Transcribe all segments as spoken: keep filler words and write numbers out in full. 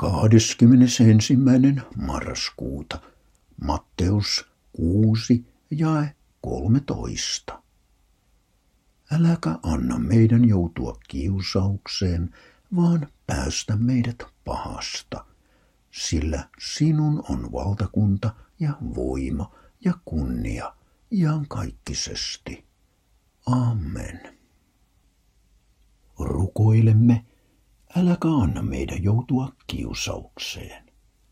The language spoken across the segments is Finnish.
kahdeskymmenesensimmäinen marraskuuta. Matteus kuusi jae kolmetoista. Äläkä anna meidän joutua kiusaukseen, vaan päästä meidät pahasta, sillä sinun on valtakunta ja voima ja kunnia iankaikkisesti. Amen. Rukoilemme, äläkä anna meidän joutua kiusaukseen.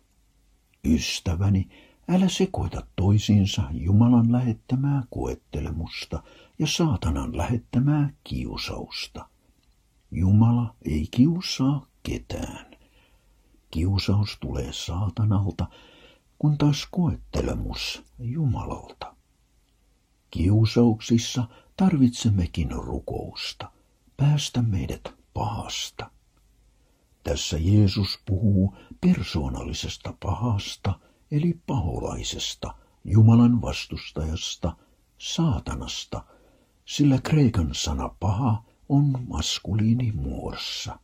Ystäväni, älä sekoita toisiinsa Jumalan lähettämää koettelemusta ja saatanan lähettämää kiusausta. Jumala ei kiusaa ketään. Kiusaus tulee saatanalta, kun taas koettelemus Jumalalta. Kiusauksissa tarvitsemmekin rukousta, päästä meidät pahasta. Tässä Jeesus puhuu persoonallisesta pahasta, eli paholaisesta, Jumalan vastustajasta, saatanasta, sillä kreikan sana paha on maskuliinimuodossa.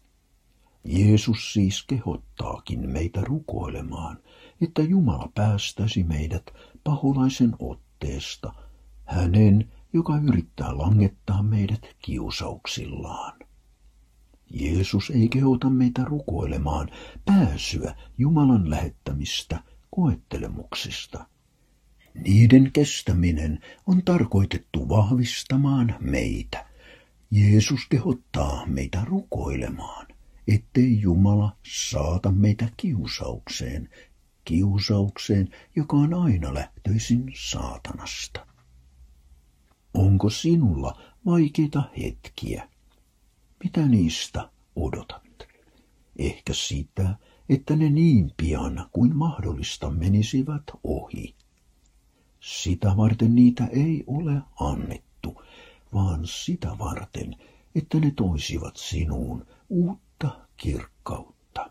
Jeesus siis kehottaakin meitä rukoilemaan, että Jumala päästäisi meidät paholaisen otteesta, hänen, joka yrittää langettaa meidät kiusauksillaan. Jeesus ei kehota meitä rukoilemaan pääsyä Jumalan lähettämistä koettelemuksista. Niiden kestäminen on tarkoitettu vahvistamaan meitä. Jeesus kehottaa meitä rukoilemaan, ettei Jumala saata meitä kiusaukseen, kiusaukseen, joka on aina lähtöisin saatanasta. Onko sinulla vaikeita hetkiä? Mitä niistä odotat? Ehkä sitä, että ne niin pian kuin mahdollista menisivät ohi. Sitä varten niitä ei ole annettu, vaan sitä varten, että ne toisivat sinuun uutta kirkkautta.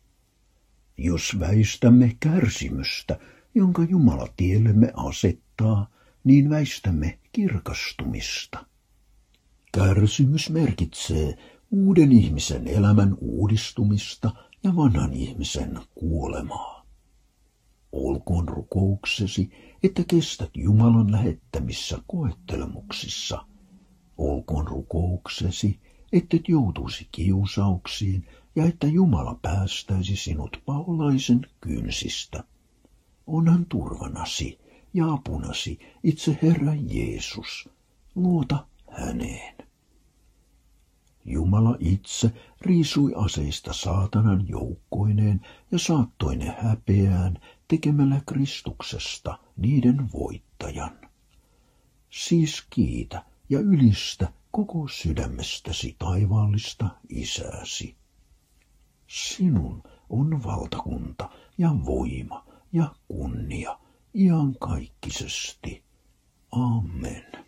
Jos väistämme kärsimystä, jonka Jumala tiellemme asettaa, niin väistämme kirkastumista. Kärsimys merkitsee uuden ihmisen elämän uudistumista ja vanhan ihmisen kuolemaa. Olkoon rukouksesi, että kestät Jumalan lähettämissä koettelemuksissa. Olkoon rukouksesi, ettet joutuisi kiusauksiin ja että Jumala päästäisi sinut paholaisen kynsistä. Onhan turvanasi ja apunasi itse Herra Jeesus. Luota häneen. Jumala itse riisui aseista saatanan joukkoineen ja saattoi ne häpeään tekemällä Kristuksesta niiden voittajan. Siis kiitä ja ylistä koko sydämestäsi taivaallista Isääsi. Sinun on valtakunta ja voima ja kunnia iankaikkisesti. Amen.